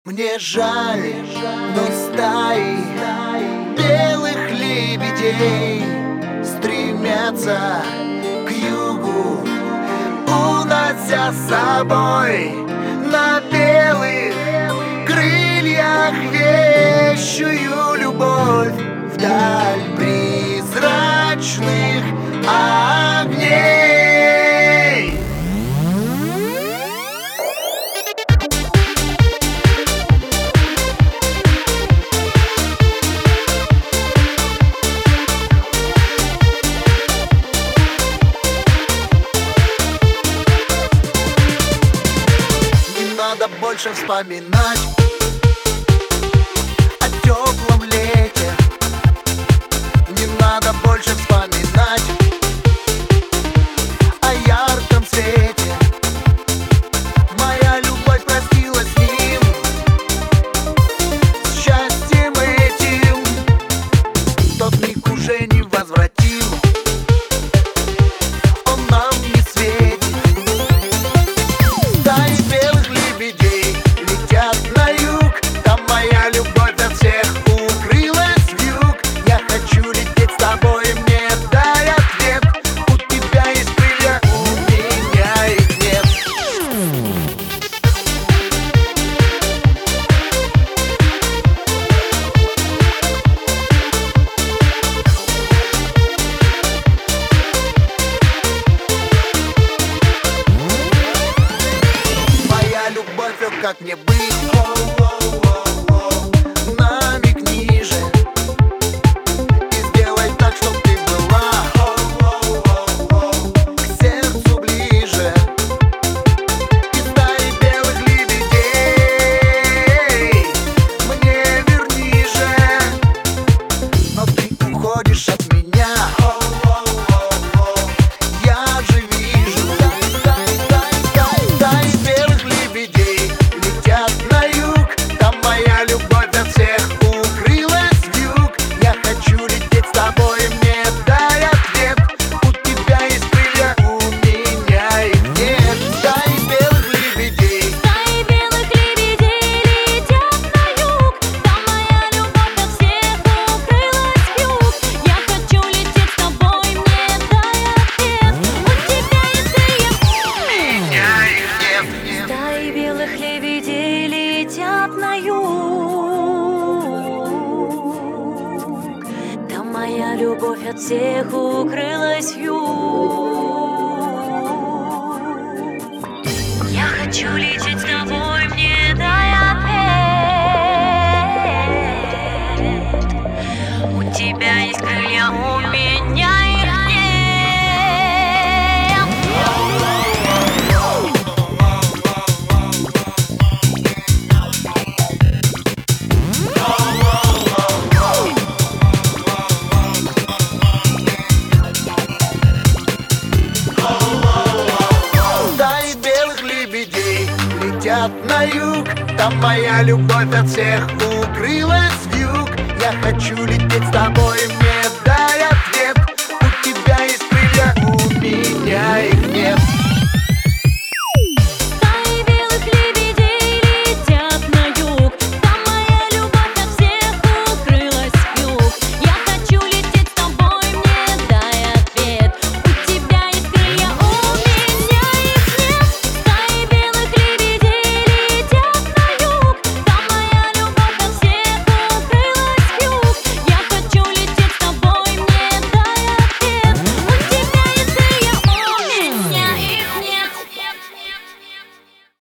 Мне жаль, но стаи белых лебедей стремятся к югу, унося с собой на белых крыльях вещую любовь вдаль призрачных огней. Надо больше вспоминать о теплом лете. Не надо больше вспоминать о ярком свете. Моя любовь простила с ним, с счастьем этим. Тот миг уже не возвратим, он нам не светит. Стаи белых лебедей летят на юг, там моя любовь от всех укрылась в юг. Я хочу лететь с тобой, мне дай ответ. У тебя есть крылья, у меня их нет. Моя любовь, как мне быть? Намекни же и сделай так, чтоб ты была к сердцу ближе. Из стаи белых лебедей мне верни же. Но ты уходишь от меня, я же вижу. Стаи белых лебедей летят на юг, там моя любовь от всех укрылась в юг. Я хочу лететь с тобой, мне дай ответ. У тебя есть крылья, у меня их нет. Стаи белых лебедей летят на юг, там моя любовь от всех укрылась в юг. Я хочу лететь с тобой, мне дай ответ. У тебя есть крылья, меня их нет. стаи белых лебедей летят на юг, там моя любовь от всех укрылась в юг. Я хочу лететь с тобой, мне дай ответ. У тебя есть крылья, у меня их нет. Стаи белых лебедей летят на юг, там моя любовь от всех укрылась в юг. Я хочу лететь с тобой.